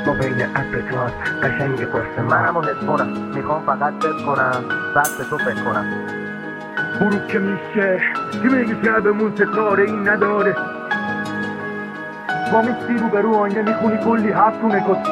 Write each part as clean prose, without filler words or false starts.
با بین اپرتات قشنگ قرص منم و هدفونم میخوام فقط فکر کنم بعد به تو فکر کنم. غروب که میشه که میگه شبمون ستاره این نداره، با میستی رو به رو آینه میخونی کلی هفتونه کس.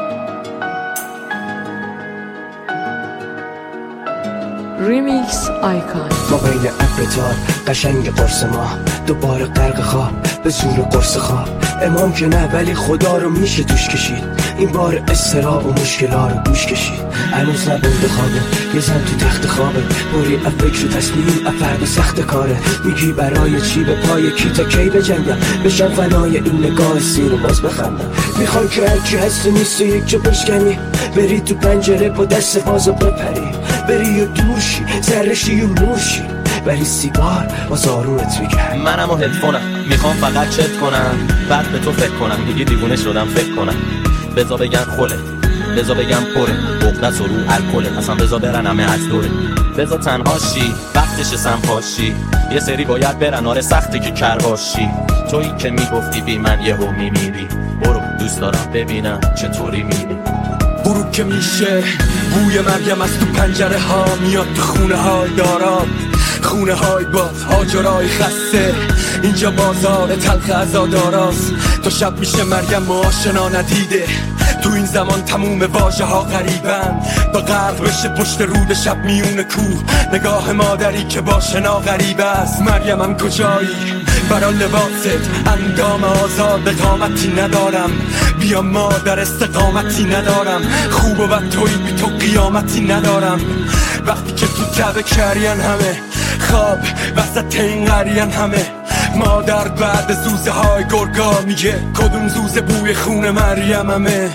ریمیکس آیکان. ما بین اپرتات قشنگ قرص ما دوباره غرق خواب به زور قرص خواب. امام که نه ولی خدا رو میشه دوش کشید، این بار استراب و مشکلات رو گوش کشید. هنوز نبرده خوابه یه زن تو تخت خوابه، بوری فکر و تصمیم فرد سخت کاره. میگی برای چی به پای کی تا کی بجنگم، بشم فنای این نگاه سیر و باز بخندم. میخوام که هرچی هست نیست یک جا بشکنی، بری تو پنجره با دست بازو بپری، بری و دورشی زرشی و نورشی، ولی سیگار باز آرومت میگه. منم و هدفونم میخوام فقط چت کنم بعد به تو فکر کنم. دیگه دیوونه شدم فکر کنم. بزا بگم خله، بزا بگم پره، بغدت و رو الکله، اصلا بزا برن همه از دوره. بزا تنهاشی وقتش سنپاشی، یه سری باید برن آره سخته که کرباشی. تویی که میگفتی بی من یهو میمیری، برو دوست دارم ببینم چطوری میری. غروب که میشه بوی مریم از تو پنجره ها میاد تو خونه های داراب، خونه های باز هاجرای خسته. اینجا بازار تلخ عزاداراست، تا شب میشه مریم آشنا ندیده. تو این زمان تموم واژه ها غریبن، تا غرق بشه پشت رود شب میون کوه. نگاه مادری که با شنا غریب است. مریمم کجایی برا لباست، اندام آزاد قامتی ندارم. بیا مادر استقامتی ندارم، خوب و بد توی بی تو قیامتی ندارم. وقتی که تو کعبه کرین همه خواب وسط این قرین همه. مادر بعد زوزه های گرگا میگه کدوم زوزه بوی خون مریممه.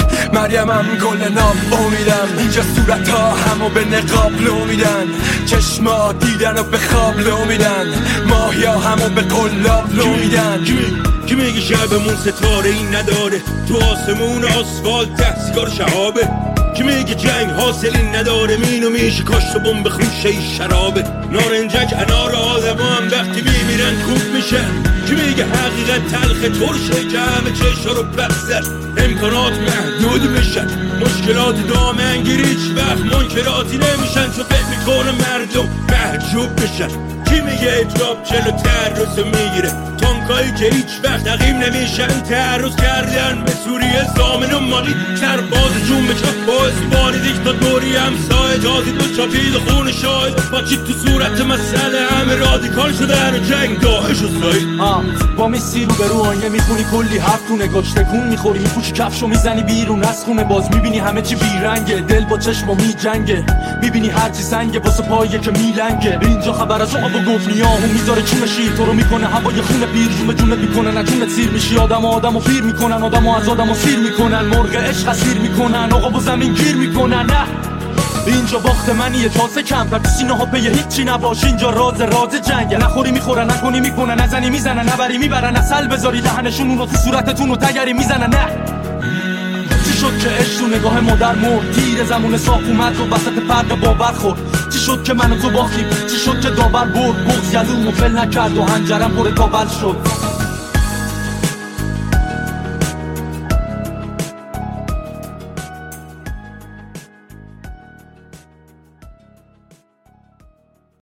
مریمم گل ناب امیدم، اینجا صورت ها همو به نقاب لو میدن، چشما دیدن و به خواب لو میدن، ماهیا همو به قلاب لو میدن. کی میگه شبمون ستاره این نداره، تو آسمون آسفالت ته سیگار شهابه. کی میگه جنگ حاصلی نداره، مینو میشه کاشت و بمب خوشه شرابه. نارنجک انار آدم هم وقتی میمیرن کوب میشن. کی میگه حقیقت تلخ ترشه که همه چشا رو بخزن، امکانات محدود میشن، مشکلات دامنگیری هیچ وقت منکراتی نمیشن، چون فکر میکنه مردم محجوب میشن. کی میگه اطراب چلو تعرض میگیره، تانکایی که هیچ وقت عقیم نمیشن، تعرض کردن به سوریه زامن و مالی. سرباز جون به چپ باعث باری دیکتاتوری همسایه، جازی دو چاپید خون شاید پاچی تو صورت مسئله. همه رادیکال شدن و جنگ داعش و سایید. با میسی رو به رو آینه میخونی کلی هفتونه گاش تکون میخوری، میپوشی کفشو میزنی بیرون از خونه، باز میبینی همه چی بیرنگه، دل با چشم و میجنگه، میبینی هرچی سنگه واسه پایه که میلنگه. اینجا خبر از آب و گفنیاهو میذاره چون شیر، تو رو میکنه هوای خون پیر، جون جونت میکنه نه جونت سیر میشی. آدمو پیر میکنن، آدمو از آدمو سیر میکنن، مرغ عشق اسیر میکنن، آقا با زمین گیر میکنن. نه اینجا باخت منیه تاسه کمتر، تو سینه ها به هیچی نباشه، اینجا راز جنگه. نخوری میخورن، نکنی میکنن، نزنی میزنن، نبری میبرن، اصل بذاری دهنشون اونو تو صورتتون و تگری میزنن. نه چی شد که عشق تو نگاه مادر مرد، تیر زمون صاف اومد و وسط فرق باور خورد. چی شد که من و تو باختیم، چی شد که داور برد، بغض یلوم و فل نکرد و هنجرم پر کابل شد.